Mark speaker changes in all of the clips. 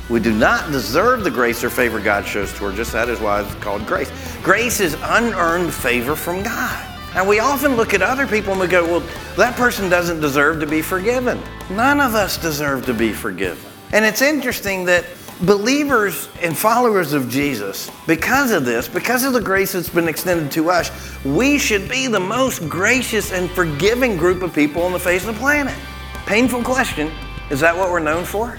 Speaker 1: We do not deserve the grace or favor God shows towards us. That is why it's called grace. Grace is unearned favor from God. And we often look at other people and we go, well, that person doesn't deserve to be forgiven. None of us deserve to be forgiven. And it's interesting that believers and followers of Jesus, because of this, because of the grace that's been extended to us, we should be the most gracious and forgiving group of people on the face of the planet. Painful question. Is that what we're known for?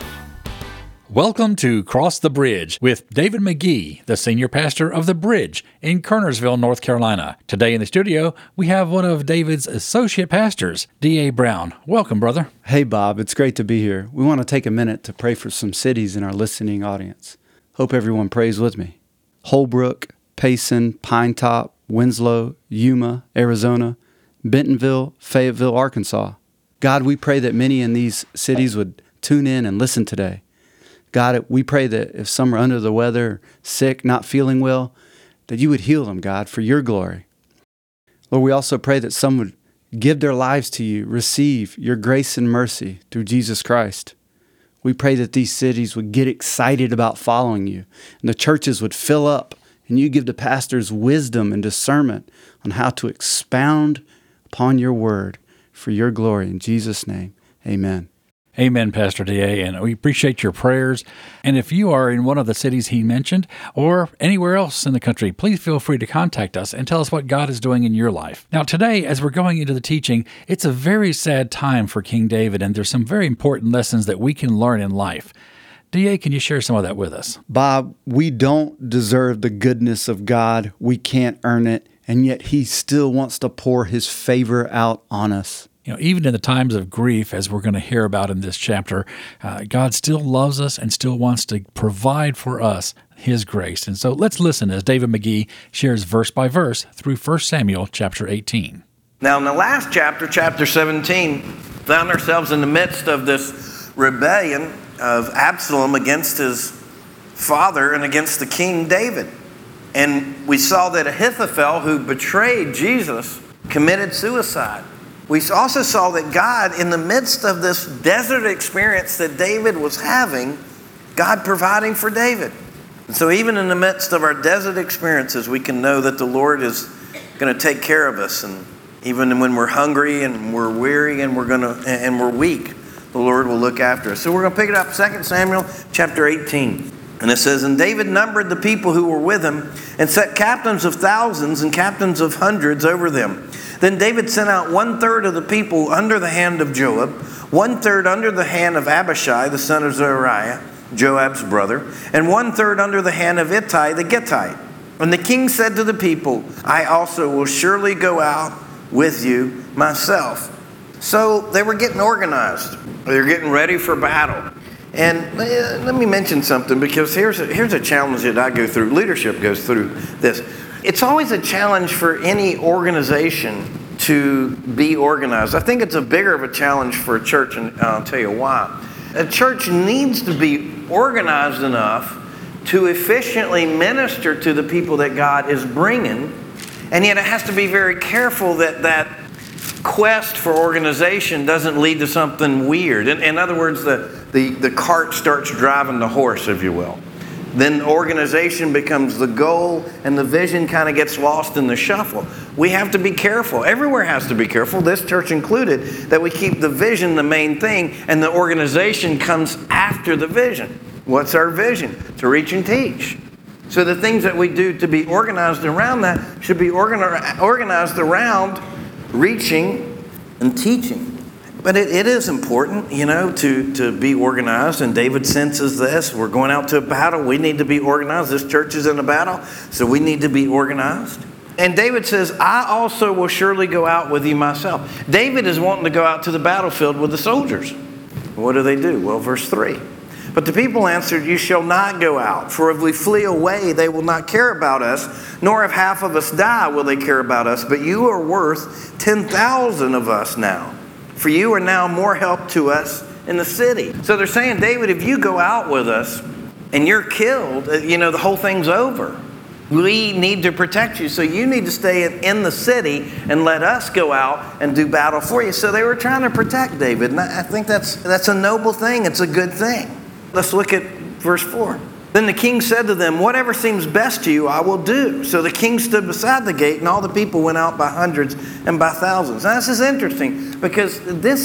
Speaker 2: Welcome to Cross the Bridge with David McGee, the senior pastor of The Bridge in Kernersville, North Carolina. Today in the studio, we have one of David's associate pastors, D.A. Brown. Welcome, brother.
Speaker 3: Hey, Bob. It's great to be here. We want to take a minute to pray for some cities in our listening audience. Hope everyone prays with me. Holbrook, Payson, Pinetop, Winslow, Yuma, Arizona, Bentonville, Fayetteville, Arkansas. God, we pray that many in these cities would tune in and listen today. God, we pray that if some are under the weather, sick, not feeling well, that you would heal them, God, for your glory. Lord, we also pray that some would give their lives to you, receive your grace and mercy through Jesus Christ. We pray that these cities would get excited about following you, and the churches would fill up, and you give the pastors wisdom and discernment on how to expound upon your word for your glory. In Jesus' name, amen.
Speaker 2: Amen, Pastor D.A., and we appreciate your prayers. And if you are in one of the cities he mentioned or anywhere else in the country, please feel free to contact us and tell us what God is doing in your life. Now, today, as we're going into the teaching, it's a very sad time for King David, and there's some very important lessons that we can learn in life. D.A., can you share some of that with us?
Speaker 3: Bob, we don't deserve the goodness of God. We can't earn it, and yet he still wants to pour his favor out on us.
Speaker 2: You know, even in the times of grief, as we're going to hear about in this chapter, God still loves us and still wants to provide for us his grace. And so let's listen as David McGee shares verse by verse through 1 Samuel chapter 18.
Speaker 1: Now, in the last chapter, chapter 17, found ourselves in the midst of this rebellion of Absalom against his father and against the king David. And we saw that Ahithophel, who betrayed Jesus, committed suicide. We also saw that God, in the midst of this desert experience that David was having, God providing for David. And so even in the midst of our desert experiences, we can know that the Lord is going to take care of us. And even when we're hungry and we're weary and we're weak, the Lord will look after us. So we're going to pick it up, 2 Samuel chapter 18. And it says, "And David numbered the people who were with him and set captains of thousands and captains of hundreds over them. Then David sent out 1/3 of the people under the hand of Joab, 1/3 under the hand of Abishai, the son of Zeruiah, Joab's brother, and 1/3 under the hand of Ittai the Gittite. And the king said to the people, I also will surely go out with you myself." So they were getting organized. They were getting ready for battle. And let me mention something, because here's a challenge that I go through. Leadership goes through this. It's always a challenge for any organization to be organized. I think it's a bigger of a challenge for a church, and I'll tell you why. A church needs to be organized enough to efficiently minister to the people that God is bringing, and yet it has to be very careful that quest for organization doesn't lead to something weird. In other words, the cart starts driving the horse, if you will. Then organization becomes the goal, and the vision kind of gets lost in the shuffle. We have to be careful. Everywhere has to be careful, this church included, that we keep the vision the main thing, and the organization comes after the vision. What's our vision? To reach and teach. So the things that we do to be organized around that should be organized around reaching and teaching. But it is important, to be organized. And David senses this. We're going out to a battle. We need to be organized. This church is in a battle, so we need to be organized. And David says, I also will surely go out with you myself. David is wanting to go out to the battlefield with the soldiers. What do? Well, verse 3. But the people answered, you shall not go out, for if we flee away, they will not care about us, nor if half of us die will they care about us. But you are worth 10,000 of us now. For you are now more help to us in the city. So they're saying, David, if you go out with us and you're killed, the whole thing's over. We need to protect you. So you need to stay in the city and let us go out and do battle for you. So they were trying to protect David. And I think that's a noble thing. It's a good thing. Let's look at Verse 4. Then the king said to them, whatever seems best to you, I will do. So the king stood beside the gate, and all the people went out by hundreds and by thousands. Now this is interesting because this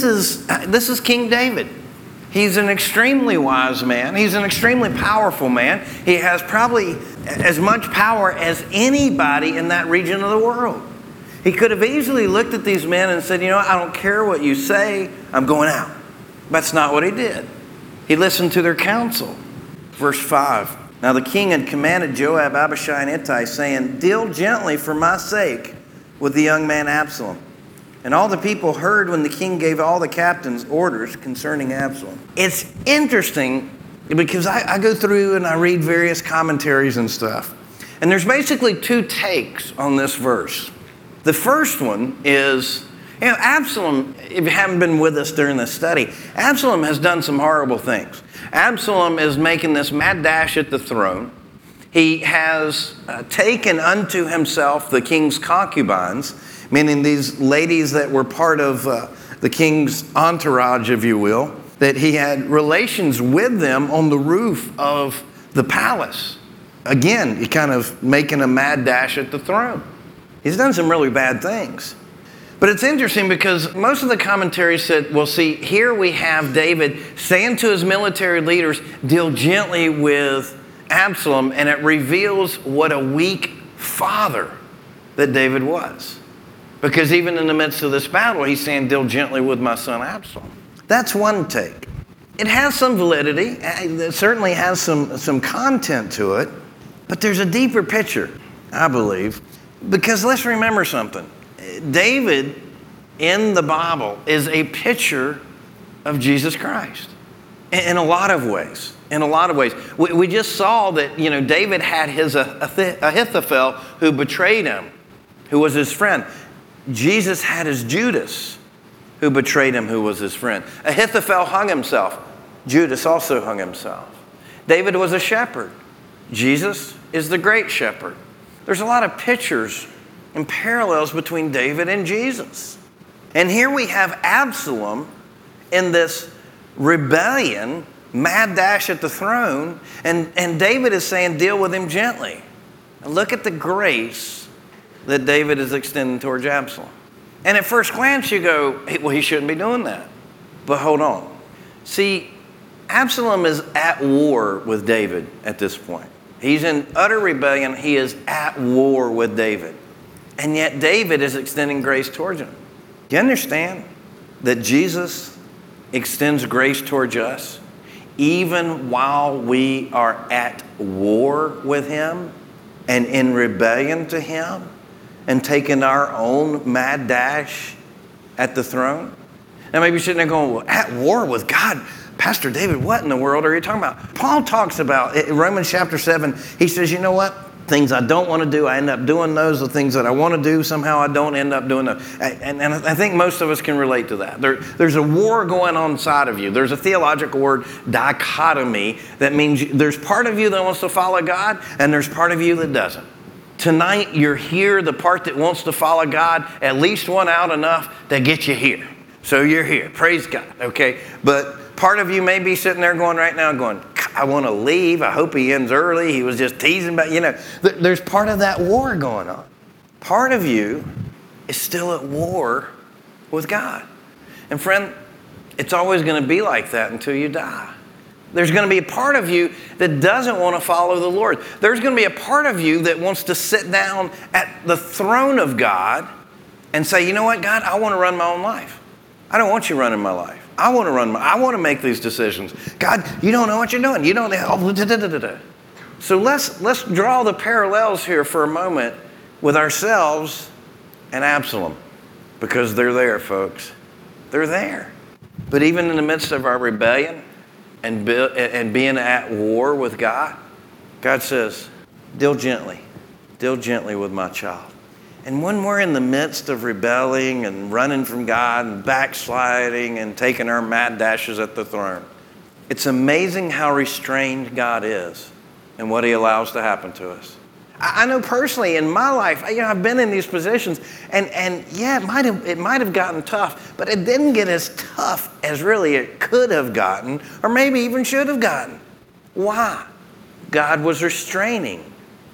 Speaker 1: is King David. He's an extremely wise man. He's an extremely powerful man. He has probably as much power as anybody in that region of the world. He could have easily looked at these men and said, you know, I don't care what you say, I'm going out. That's not what he did. He listened to their counsel. Verse 5. Now the king had commanded Joab, Abishai, and Ittai, saying, deal gently for my sake with the young man Absalom. And all the people heard when the king gave all the captains orders concerning Absalom. It's interesting because I go through and I read various commentaries and stuff. And there's basically two takes on this verse. The first one is, you know, Absalom, if you haven't been with us during this study, Absalom has done some horrible things. Absalom is making this mad dash at the throne. He has taken unto himself the king's concubines, meaning these ladies that were part of the king's entourage, if you will, that he had relations with them on the roof of the palace. Again, he kind of making a mad dash at the throne. He's done some really bad things. But it's interesting because most of the commentaries said, well, see, here we have David saying to his military leaders, deal gently with Absalom, and it reveals what a weak father that David was. Because even in the midst of this battle, he's saying, deal gently with my son Absalom. That's one take. It has some validity. It certainly has some content to it. But there's a deeper picture, I believe. Because let's remember something. David in the Bible is a picture of Jesus Christ in a lot of ways. In a lot of ways. We just saw that, you know, David had his Ahithophel who betrayed him, who was his friend. Jesus had his Judas who betrayed him, who was his friend. Ahithophel hung himself. Judas also hung himself. David was a shepherd. Jesus is the great shepherd. There's a lot of pictures and parallels between David and Jesus. And here we have Absalom in this rebellion, mad dash at the throne, and David is saying, deal with him gently. And look at the grace that David is extending towards Absalom. And at first glance you go, well, he shouldn't be doing that. But hold on. See, Absalom is at war with David at this point. He's in utter rebellion. He is at war with David. And yet David is extending grace towards him. Do you understand that Jesus extends grace towards us even while we are at war with him and in rebellion to him and taking our own mad dash at the throne? Now maybe you're sitting there going, well, at war with God? Pastor David, what in the world are you talking about? Paul talks about, in Romans chapter 7, he says, you know what? Things I don't want to do, I end up doing those. The things that I want to do, somehow I don't end up doing those. And I think most of us can relate to that. There's a war going on inside of you. There's a theological word, dichotomy, that means there's part of you that wants to follow God, and there's part of you that doesn't. Tonight, you're here, the part that wants to follow God, at least one out enough to get you here. So you're here. Praise God, okay? But part of you may be sitting there going right now, going, I want to leave. I hope he ends early. He was just teasing about, you know. There's part of that war going on. Part of you is still at war with God. And friend, it's always going to be like that until you die. There's going to be a part of you that doesn't want to follow the Lord. There's going to be a part of you that wants to sit down at the throne of God and say, you know what, God, I want to run my own life. I don't want you running my life. I want to make these decisions. God, you don't know what you're doing. You don't know. So let's draw the parallels here for a moment with ourselves and Absalom, because they're there, folks. They're there. But even in the midst of our rebellion and being at war with God, God says, deal gently with my child. And when we're in the midst of rebelling and running from God and backsliding and taking our mad dashes at the throne, it's amazing how restrained God is and what he allows to happen to us. I know personally in my life, I've been in these positions and yeah, it might have gotten tough, but it didn't get as tough as really it could have gotten or maybe even should have gotten. Why? God was restraining.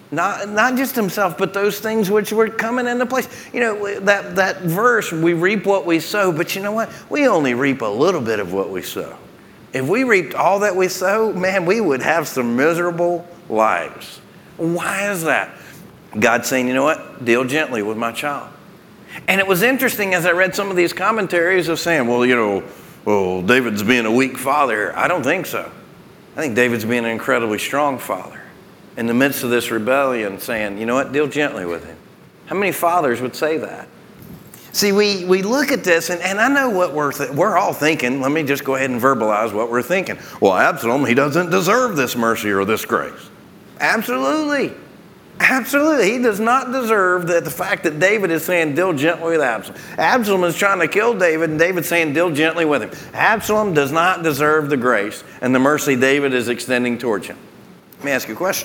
Speaker 1: Not just himself, but those things which were coming into place. You know, that verse, we reap what we sow, but you know what? We only reap a little bit of what we sow. If we reaped all that we sow, man, we would have some miserable lives. Why is that? God's saying, you know what? Deal gently with my child. And it was interesting as I read some of these commentaries of saying, well, David's being a weak father. I don't think so. I think David's being an incredibly strong father. In the midst of this rebellion, saying, you know what, deal gently with him. How many fathers would say that? See, we look at this, and I know what we're all thinking. Let me just go ahead and verbalize what we're thinking. Well, Absalom, he doesn't deserve this mercy or this grace. Absolutely. Absolutely. He does not deserve the fact that David is saying, deal gently with Absalom. Absalom is trying to kill David, and David's saying, deal gently with him. Absalom does not deserve the grace and the mercy David is extending towards him. Let me ask you a question.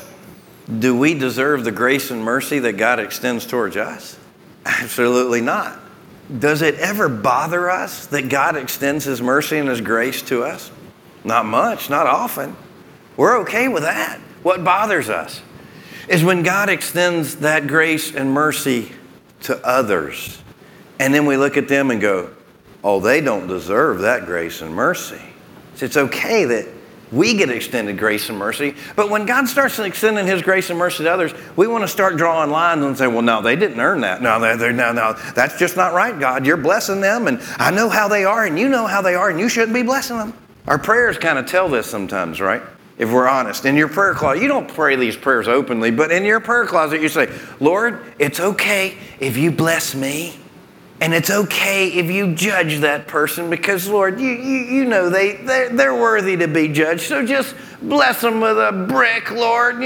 Speaker 1: Do we deserve the grace and mercy that God extends towards us? Absolutely not. Does it ever bother us that God extends his mercy and his grace to us? Not much, not often. We're okay with that. What bothers us is when God extends that grace and mercy to others, and then we look at them and go, oh, they don't deserve that grace and mercy. So it's okay that we get extended grace and mercy, but when God starts extending his grace and mercy to others, we want to start drawing lines and say, well, no, they didn't earn that. No, that's just not right, God. You're blessing them, and I know how they are, and you know how they are, and you shouldn't be blessing them. Our prayers kind of tell this sometimes, right? If we're honest. In your prayer closet, you don't pray these prayers openly, but in your prayer closet, you say, Lord, it's okay if you bless me. And it's okay if you judge that person because, Lord, you know they're worthy to be judged. So just bless them with a brick, Lord,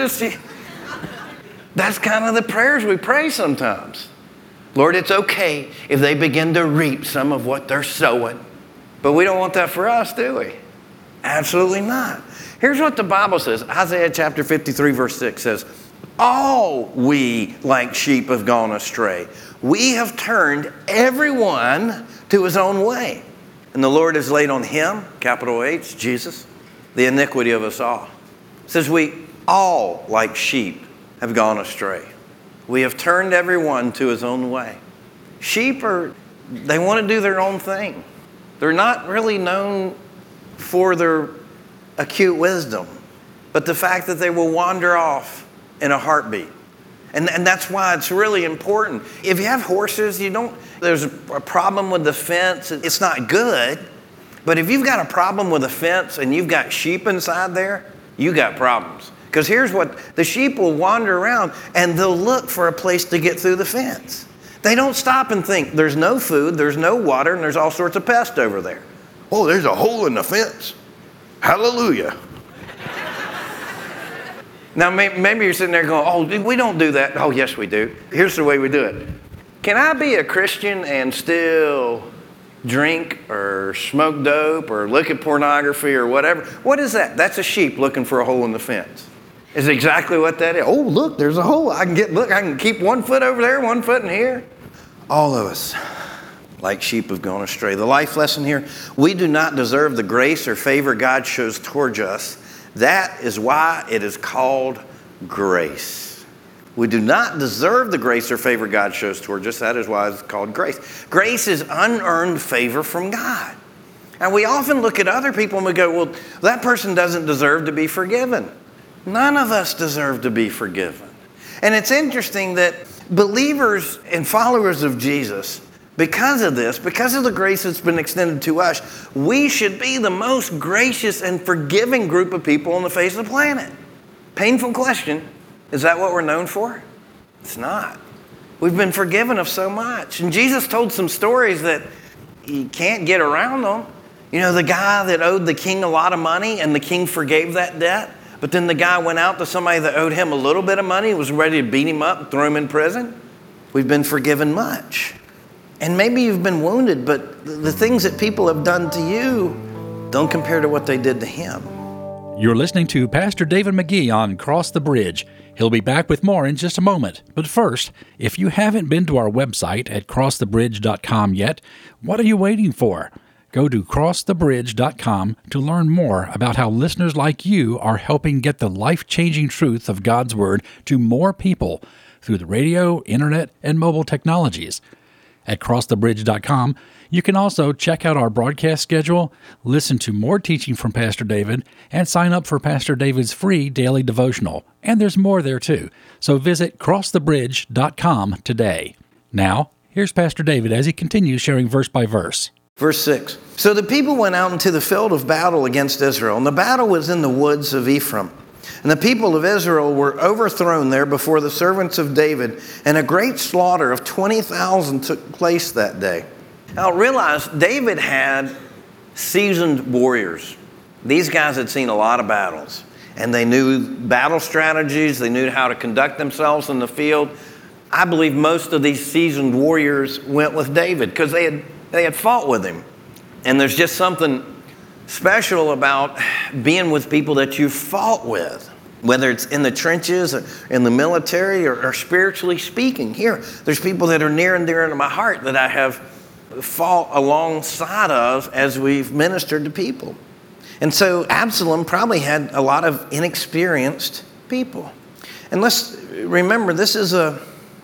Speaker 1: That's kind of the prayers we pray sometimes. Lord, it's okay if they begin to reap some of what they're sowing. But we don't want that for us, do we? Absolutely not. Here's what the Bible says. Isaiah chapter 53, verse 6 says, all we like sheep have gone astray. We have turned everyone to his own way. And the Lord has laid on him, capital H, Jesus, the iniquity of us all. It says we all like sheep have gone astray. We have turned everyone to his own way. Sheep they want to do their own thing. They're not really known for their acute wisdom, but the fact that they will wander off in a heartbeat. And that's why it's really important. If you have horses, there's a problem with the fence. It's not good. But if you've got a problem with a fence and you've got sheep inside there, you got problems. Because here's what, the sheep will wander around and they'll look for a place to get through the fence. They don't stop and think, there's no food, there's no water, and there's all sorts of pests over there. Oh, there's a hole in the fence. Hallelujah. Now, maybe you're sitting there going, oh, we don't do that. Oh, yes, we do. Here's the way we do it. Can I be a Christian and still drink or smoke dope or look at pornography or whatever? What is that? That's a sheep looking for a hole in the fence. Is exactly what that is. Oh, look, there's a hole. I can keep 1 foot over there, 1 foot in here. All of us, like sheep, have gone astray. The life lesson here, we do not deserve the grace or favor God shows towards us. That is why it is called grace. We do not deserve the grace or favor God shows towards us. That is why it's called grace. Grace is unearned favor from God. And we often look at other people and we go, well, that person doesn't deserve to be forgiven. None of us deserve to be forgiven. And it's interesting that believers and followers of Jesus, because of this, because of the grace that's been extended to us, we should be the most gracious and forgiving group of people on the face of the planet. Painful question. Is that what we're known for? It's not. We've been forgiven of so much. And Jesus told some stories that you can't get around them. You know, the guy that owed the king a lot of money and the king forgave that debt. But then the guy went out to somebody that owed him a little bit of money, was ready to beat him up and throw him in prison. We've been forgiven much. And maybe you've been wounded, but the things that people have done to you don't compare to what they did to him.
Speaker 2: You're listening to Pastor David McGee on Cross the Bridge. He'll be back with more in just a moment. But first, if you haven't been to our website at crossthebridge.com yet, what are you waiting for? Go to crossthebridge.com to learn more about how listeners like you are helping get the life-changing truth of God's Word to more people through the radio, internet, and mobile technologies. At crossthebridge.com, you can also check out our broadcast schedule, listen to more teaching from Pastor David, and sign up for Pastor David's free daily devotional. And there's more there too. So visit crossthebridge.com today. Now, here's Pastor David as he continues sharing verse by verse.
Speaker 1: Verse 6. So the people went out into the field of battle against Israel, and the battle was in the woods of Ephraim. And the people of Israel were overthrown there before the servants of David, and a great slaughter of 20,000 took place that day. Now realize, David had seasoned warriors. These guys had seen a lot of battles, and they knew battle strategies. They knew how to conduct themselves in the field. I believe most of these seasoned warriors went with David because they had fought with him. And there's just something special about being with people that you fought with, whether it's in the trenches or in the military or spiritually speaking. Here, there's people that are near and dear to my heart that I have fought alongside of as we've ministered to people. And so Absalom probably had a lot of inexperienced people. And let's remember, this is a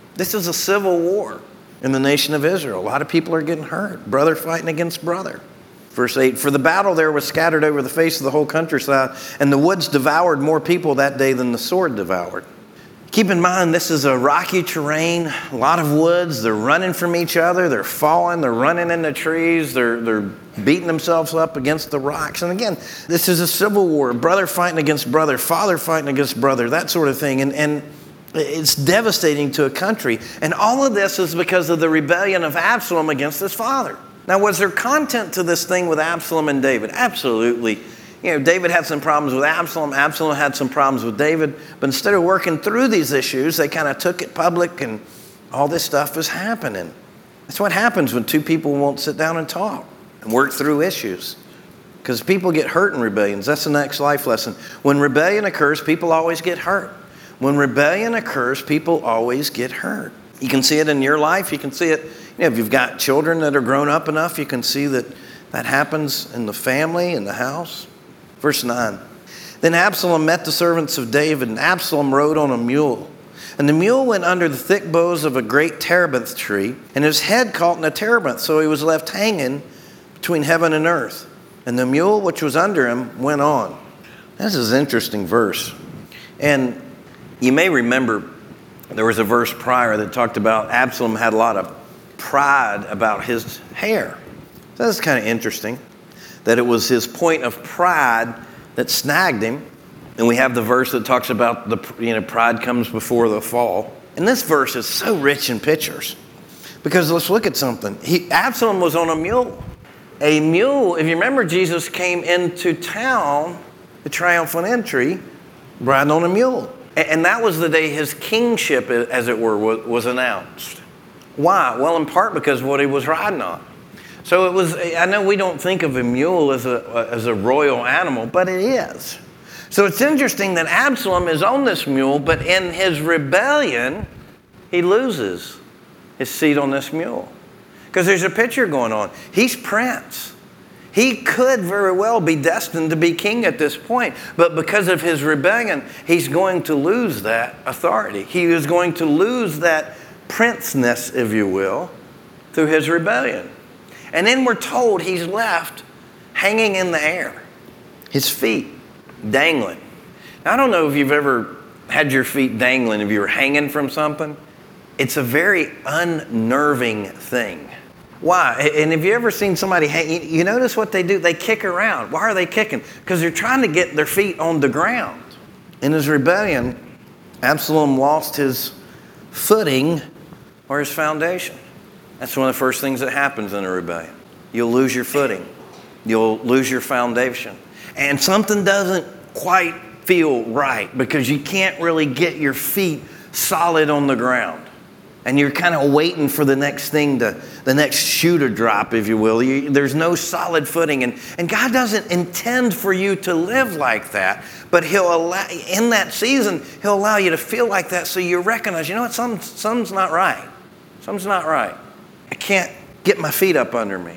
Speaker 1: civil war in the nation of Israel. A lot of people are getting hurt, brother fighting against brother. Verse 8, for the battle there was scattered over the face of the whole countryside, and the woods devoured more people that day than the sword devoured. Keep in mind, this is a rocky terrain, a lot of woods. They're running from each other. They're falling. They're running in the trees. They're beating themselves up against the rocks. And again, this is a civil war, brother fighting against brother, father fighting against brother, that sort of thing. And it's devastating to a country. And all of this is because of the rebellion of Absalom against his father. Now, was there content to this thing with Absalom and David? Absolutely. David had some problems with Absalom. Absalom had some problems with David. But instead of working through these issues, they kind of took it public, and all this stuff is happening. That's what happens when two people won't sit down and talk and work through issues. Because people get hurt in rebellions. That's the next life lesson. When rebellion occurs, people always get hurt. When rebellion occurs, people always get hurt. You can see it in your life. You can see it, if you've got children that are grown up enough, you can see that happens in the family, in the house. Verse 9. Then Absalom met the servants of David, and Absalom rode on a mule. And the mule went under the thick boughs of a great terebinth tree, and his head caught in a terebinth, so he was left hanging between heaven and earth. And the mule which was under him went on. This is an interesting verse. And you may remember there was a verse prior that talked about Absalom had a lot of pride about his hair. So that's kind of interesting that it was his point of pride that snagged him. And we have the verse that talks about pride comes before the fall. And this verse is so rich in pictures because let's look at something. Absalom was on a mule. A mule, if you remember, Jesus came into town, the triumphant entry, riding on a mule. And that was the day his kingship, as it were, was announced. Why? Well, in part because of what he was riding on. So it was, I know we don't think of a mule as a royal animal, but it is. So it's interesting that Absalom is on this mule, but in his rebellion, he loses his seat on this mule. Because there's a picture going on. He's prince. He could very well be destined to be king at this point, but because of his rebellion, he's going to lose that authority. He is going to lose that princeness, if you will, through his rebellion. And then we're told he's left hanging in the air, his feet dangling. Now, I don't know if you've ever had your feet dangling, if you were hanging from something. It's a very unnerving thing. Why? And have you ever seen somebody hang? You notice what they do? They kick around. Why are they kicking? Because they're trying to get their feet on the ground. In his rebellion, Absalom lost his footing or his foundation. That's one of the first things that happens in a rebellion. You'll lose your footing. You'll lose your foundation. And something doesn't quite feel right because you can't really get your feet solid on the ground. And you're kind of waiting for the next thing, the next shoe to drop, if you will. There's no solid footing. And God doesn't intend for you to live like that. But He'll allow, in that season, He'll allow you to feel like that so you recognize, you know what, something's not right. Something's not right. I can't get my feet up under me.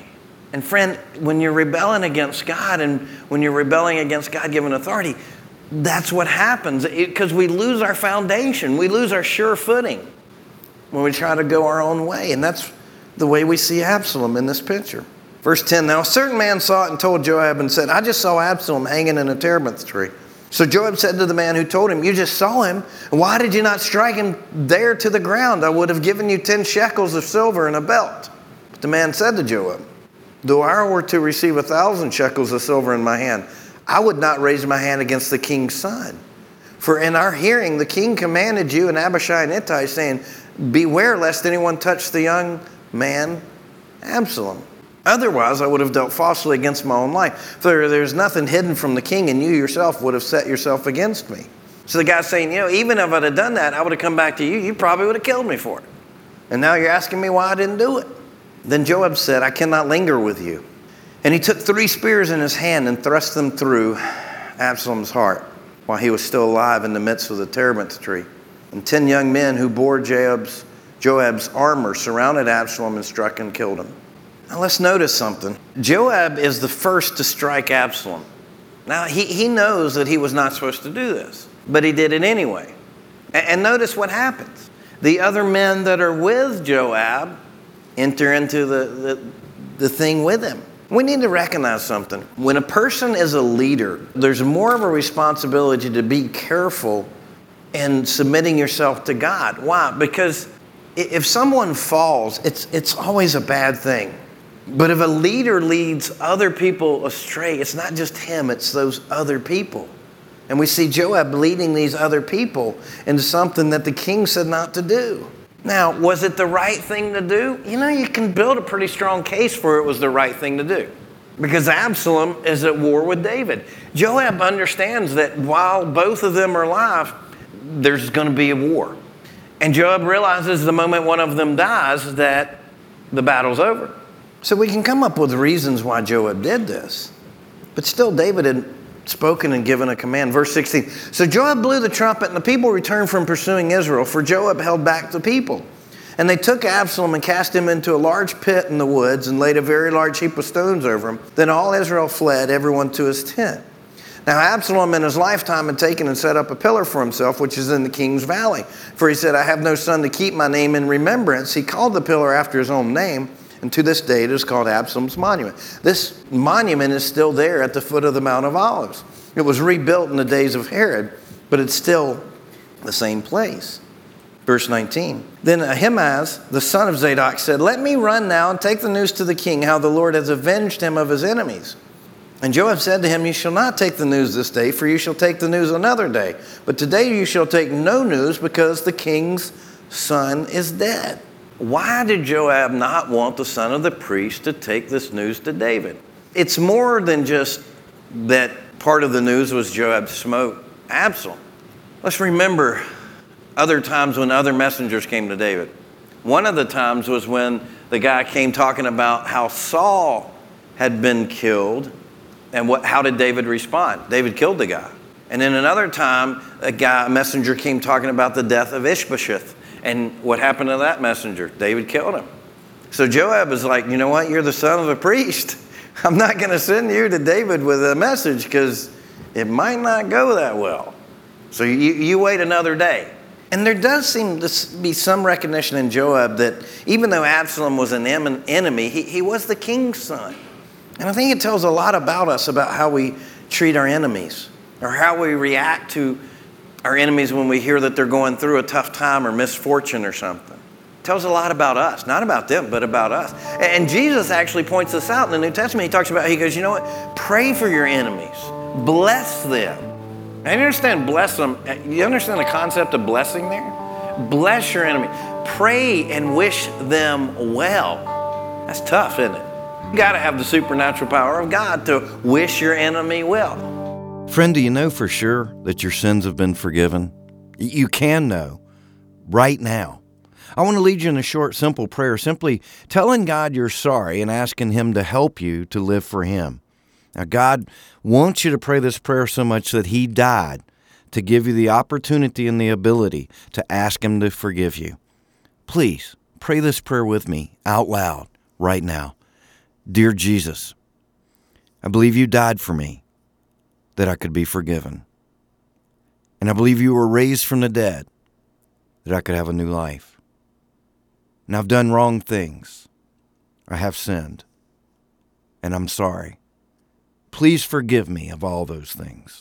Speaker 1: And friend, when you're rebelling against God and when you're rebelling against God-given authority, that's what happens, because we lose our foundation. We lose our sure footing when we try to go our own way. And that's the way we see Absalom in this picture. Verse 10, now a certain man saw it and told Joab and said, I just saw Absalom hanging in a terebinth tree. So Joab said to the man who told him, you just saw him. Why did you not strike him there to the ground? I would have given you 10 shekels of silver and a belt. But the man said to Joab, though I were to receive 1,000 shekels of silver in my hand, I would not raise my hand against the king's son. For in our hearing, the king commanded you and Abishai and Ittai, saying, beware lest anyone touch the young man Absalom. Otherwise, I would have dealt falsely against my own life. For there's nothing hidden from the king, and you yourself would have set yourself against me. So the guy's saying, even if I'd have done that, I would have come back to you. You probably would have killed me for it. And now you're asking me why I didn't do it. Then Joab said, I cannot linger with you. And he took 3 spears in his hand and thrust them through Absalom's heart while he was still alive in the midst of the terebinth tree. And 10 young men who bore Joab's armor surrounded Absalom and struck and killed him. Now let's notice something. Joab is the first to strike Absalom. Now he knows that he was not supposed to do this, but he did it anyway. And notice what happens. The other men that are with Joab enter into the thing with him. We need to recognize something. When a person is a leader, there's more of a responsibility to be careful in submitting yourself to God. Why? Because if someone falls, it's always a bad thing. But if a leader leads other people astray, it's not just him, it's those other people. And we see Joab leading these other people into something that the king said not to do. Now, was it the right thing to do? You can build a pretty strong case for it was the right thing to do. Because Absalom is at war with David. Joab understands that while both of them are alive, there's going to be a war. And Joab realizes the moment one of them dies that the battle's over. So we can come up with reasons why Joab did this. But still, David had spoken and given a command. Verse 16. So Joab blew the trumpet, and the people returned from pursuing Israel, for Joab held back the people. And they took Absalom and cast him into a large pit in the woods and laid a very large heap of stones over him. Then all Israel fled, everyone to his tent. Now Absalom in his lifetime had taken and set up a pillar for himself, which is in the king's valley. For he said, I have no son to keep my name in remembrance. He called the pillar after his own name. And to this day, it is called Absalom's monument. This monument is still there at the foot of the Mount of Olives. It was rebuilt in the days of Herod, but it's still the same place. Verse 19. Then Ahimaaz, the son of Zadok, said, let me run now and take the news to the king, how the Lord has avenged him of his enemies. And Joab said to him, you shall not take the news this day, for you shall take the news another day. But today you shall take no news, because the king's son is dead. Why did Joab not want the son of the priest to take this news to David? It's more than just that part of the news was Joab smote Absalom. Let's remember other times when other messengers came to David. One of the times was when the guy came talking about how Saul had been killed, and how did David respond? David killed the guy. And then another time, a messenger came talking about the death of Ishbosheth. And what happened to that messenger? David killed him. So Joab is like, you know what? You're the son of a priest. I'm not going to send you to David with a message because it might not go that well. So you wait another day. And there does seem to be some recognition in Joab that even though Absalom was an enemy, he was the king's son. And I think it tells a lot about us, about how we treat our enemies or how we react to our enemies when we hear that they're going through a tough time or misfortune or something. It tells a lot about us, not about them, but about us. And Jesus actually points this out in the New Testament. He goes, you know what? Pray for your enemies. Bless them. And you understand bless them? You understand the concept of blessing there? Bless your enemy. Pray and wish them well. That's tough, isn't it? You got to have the supernatural power of God to wish your enemy well.
Speaker 4: Friend, do you know for sure that your sins have been forgiven? You can know right now. I want to lead you in a short, simple prayer, simply telling God you're sorry and asking Him to help you to live for Him. Now, God wants you to pray this prayer so much that He died to give you the opportunity and the ability to ask Him to forgive you. Please pray this prayer with me out loud right now. Dear Jesus, I believe you died for me, that I could be forgiven. And I believe you were raised from the dead, that I could have a new life. And I've done wrong things. I have sinned. And I'm sorry. Please forgive me of all those things.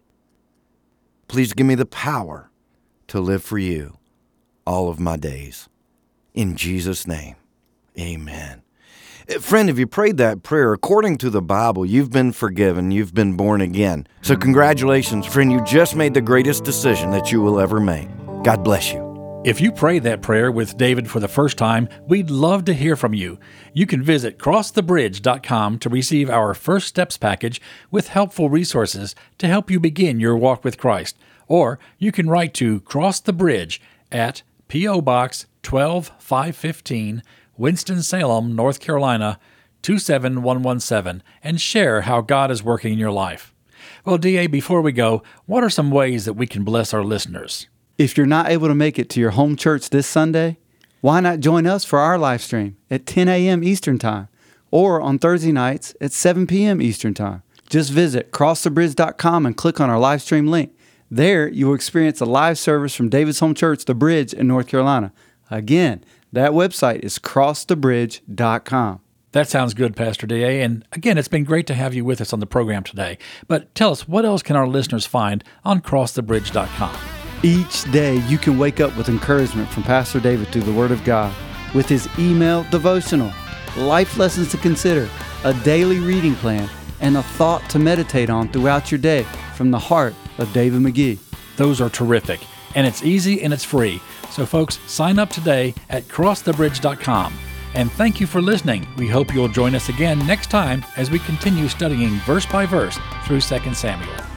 Speaker 4: Please give me the power to live for you all of my days. In Jesus' name, amen. Friend, if you prayed that prayer, according to the Bible, you've been forgiven, you've been born again. So congratulations, friend, you just made the greatest decision that you will ever make. God bless you.
Speaker 2: If you prayed that prayer with David for the first time, we'd love to hear from you. You can visit crossthebridge.com to receive our First Steps package with helpful resources to help you begin your walk with Christ. Or you can write to Cross the Bridge at P.O. Box 12515, Winston-Salem, North Carolina, 27117, and share how God is working in your life. Well, D.A., before we go, what are some ways that we can bless our listeners?
Speaker 3: If you're not able to make it to your home church this Sunday, why not join us for our live stream at 10 a.m. Eastern Time or on Thursday nights at 7 p.m. Eastern Time? Just visit crossthebridge.com and click on our live stream link. There, you will experience a live service from David's Home Church, The Bridge in North Carolina. Again, that website is crossthebridge.com.
Speaker 2: That sounds good, Pastor D.A., and again, it's been great to have you with us on the program today. But tell us, what else can our listeners find on crossthebridge.com?
Speaker 3: Each day, you can wake up with encouragement from Pastor David through the Word of God with his email devotional, life lessons to consider, a daily reading plan, and a thought to meditate on throughout your day from the heart of David McGee.
Speaker 2: Those are terrific, and it's easy and it's free. So folks, sign up today at crossthebridge.com. And thank you for listening. We hope you'll join us again next time as we continue studying verse by verse through 2 Samuel.